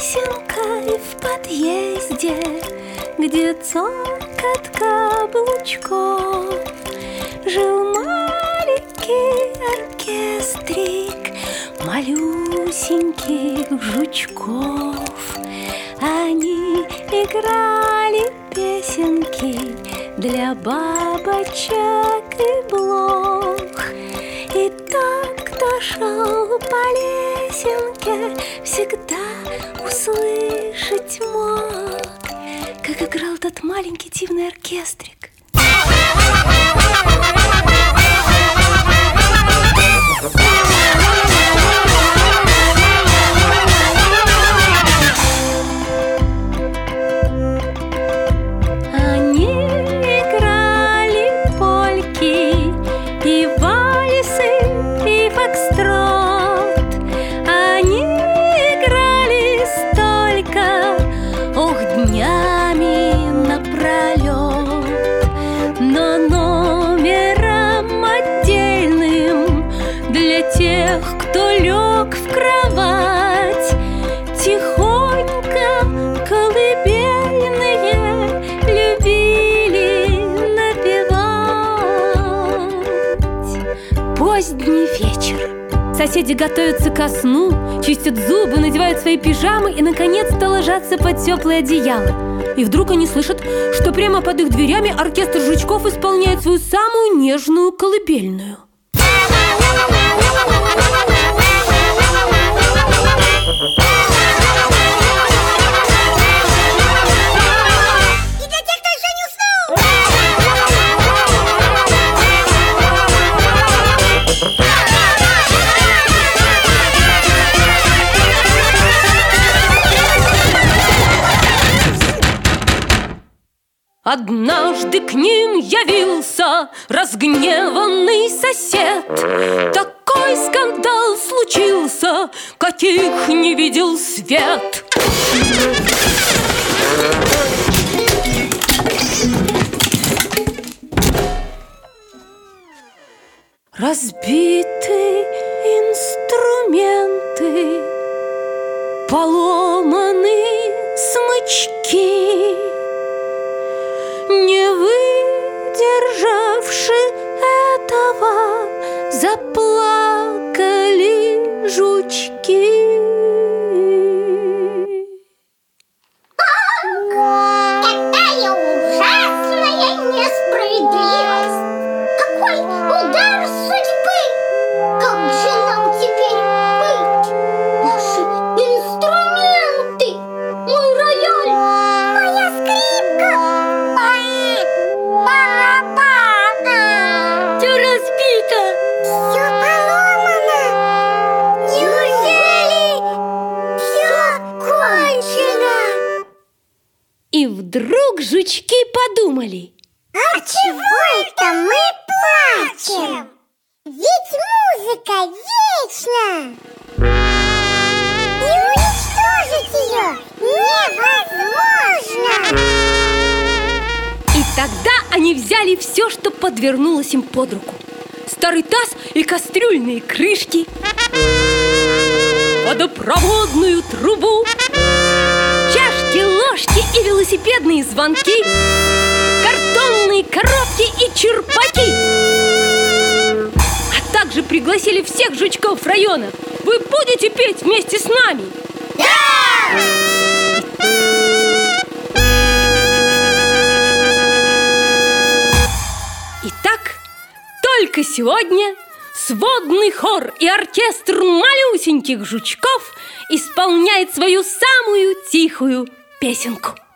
песенкой в подъезде, где цокот каблучков. Жил маленький оркестрик малюсеньких жучков. Они играли песенки для бабочек и блох. И тот, кто шел по лесенке, всегда услышать мог, как играл тот маленький дивный оркестрик. Кто лег в кровать, тихонько колыбельные любили напевать. Поздний вечер. Соседи готовятся ко сну, чистят зубы, надевают свои пижамы и, наконец-то, ложатся под теплое одеяло. И вдруг они слышат, что прямо под их дверями оркестр жучков исполняет свою самую нежную колыбельную. Однажды к ним явился разгневанный сосед. Такой скандал случился, каких не видел свет. Разбиты инструменты, поломаны смычки. Не выдержавши этого, заплакали жучки. Какая ужасная несправедливость! Какой удар судьбы! Как же нам теперь быть? Наши инструменты, мой рояль, моя скрипка, все разбито, все поломано. Неужели все кончено? И вдруг жучки подумали: а чего это мы плачем? Ведь музыка вечна. Не уничтожить ее невозможно. И тогда они взяли все, что подвернулось им под руку: старый таз и кастрюльные крышки, водопроводную трубу, чашки, ложки и велосипедные звонки, картонные коробки и черпаки. А также пригласили всех жучков района. Вы будете петь вместе с нами? Да! Итак, только сегодня сводный хор и оркестр малюсеньких жучков исполняет свою самую тихую песенку.